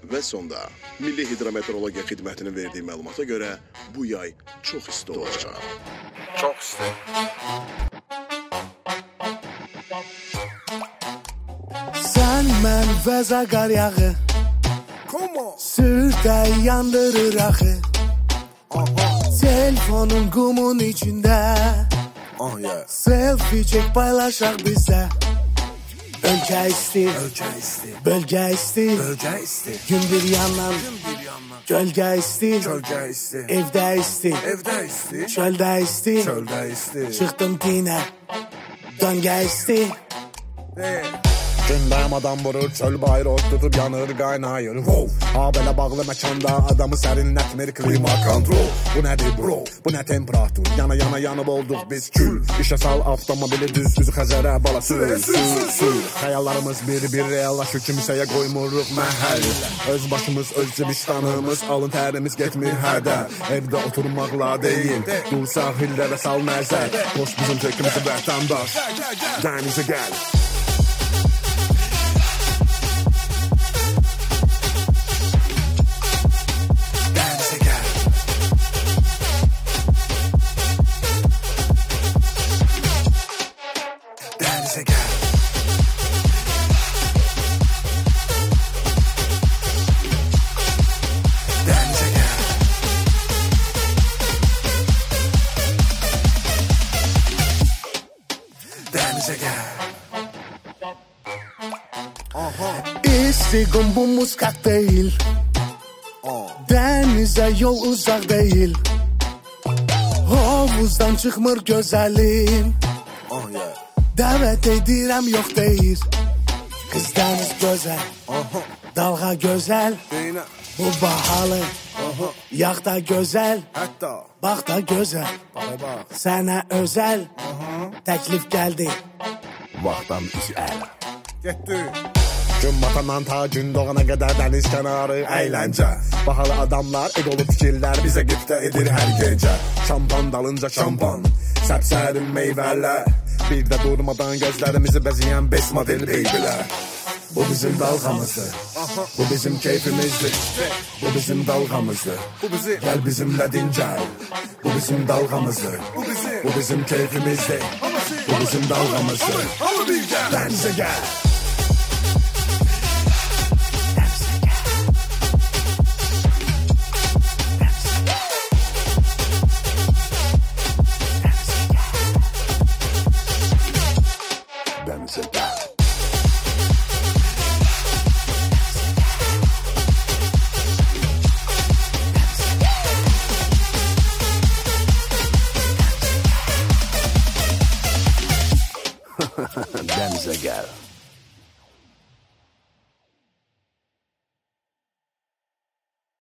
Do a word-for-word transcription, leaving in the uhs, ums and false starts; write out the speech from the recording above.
Və sonda, Milli Hidrometeorologiya Xidmətinin verdiyi məlumata görə bu yay çox isti olacaq. Çox isti. Sən mən vəza qar yağı Sürdə yandırır axı Telefonun qumun içində Oh yeah. Selfie çək paylaşaq bizə Ölkə isti, Ölkə isti. bölgə isti, Bölgə isti. gün bir yandan, Gün bir yandan. gölgə isti, Gölgə isti. evdə isti, Evdə isti. çöldə isti, Çöldə isti. çıxdım tinə, döngə isti. Hey. Gündəm adam vurur, çöl bayraq tutub yanır, qaynayır. Wow. Ha belə bağlı məkanda adamı sərinlətmir klima kontrol. Bu nədir bro? Bu nə temperatur? Yana yana yanıb olduq biz kül. İşə sal avtomobili düz düz Xəzərə bala sür, sür, sür. Xəyallarımız bir-bir reallaşır, kimsəyə qoymuruq məhəl. Öz başımız, öz cibişdanımız, alın tərimiz getmir hərdə. Evdə oturmaqla deyil, dur sahillərə sal nəzər. Qoş bizim çəkimizi vətəndaş, dənizə gəl. İstiqim bu muskak değil Denize yol uzak değil Havuzdan çıkmır güzelim Oh yeah. Dəvət edirəm yox deyir Qız dəniz gözəl Aha. Dalğa gözəl Deyinə. Bu bahalı Aha. Yağ da gözəl Hətta. Bax da gözəl Bax bax. Sənə özəl Təklif gəldi Vaxtdan üzəl. Getdi. Gün batandan ta gün doğana qədər dəniz kənarı əyləncə. Bahalı adamlar, egolu fikirlər bizə qibtə edir hər gecə. Şampan dalınca şampan, səpsərin meyvələr. Bir də durmadan gözlərimizi bəzəyən beş model beybələr. Bu bizim dalğamızdır, bu bizim keyfimizdir. Bu bizim dalğamızdır, gəl bizimlə dincəl. Bu bizim dalğamızdır, bu bizim keyfimizdir. Bu bizim dalğamızdır, dənizə gəl. Dənizə gəl. Dənizə gəl.